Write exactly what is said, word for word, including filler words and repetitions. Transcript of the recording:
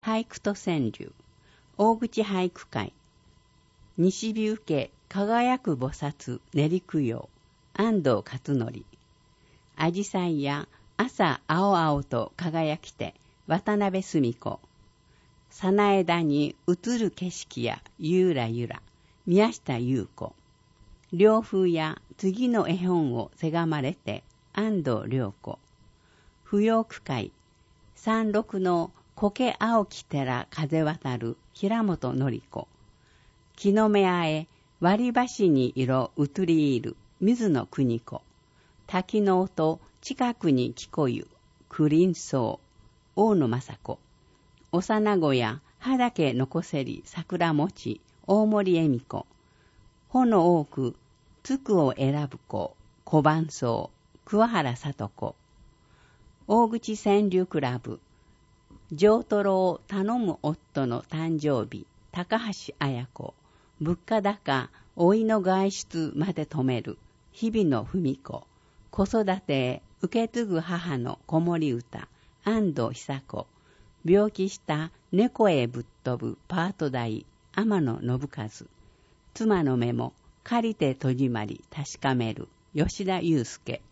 俳句と川柳、大口俳句会、西日受け輝く菩薩練り供養、安藤勝則、アジサイや朝青々と輝きて、渡辺澄子、さな枝に映る景色やゆらゆら、宮下優子、涼風や次の絵本をせがまれて、安藤涼子、扶養区会、三六の苔青き寺風渡る平本典子、木の芽あえ割り箸に色移りいる水野邦子、滝の音近くに聞こゆ九輪草大野雅子、幼子や肌け残せり桜餅大森恵美子、炎多くつくを選ぶ子小判草桑原聡子、大口川柳クラブ上トロを頼む夫の誕生日高橋綾子、物価高老いの外出まで止める日々の文子、子育てへ受け継ぐ母の子守歌安藤久子、病気した猫へぶっ飛ぶパート代天野信和、妻の目も借りて戸締まり確かめる吉田祐介、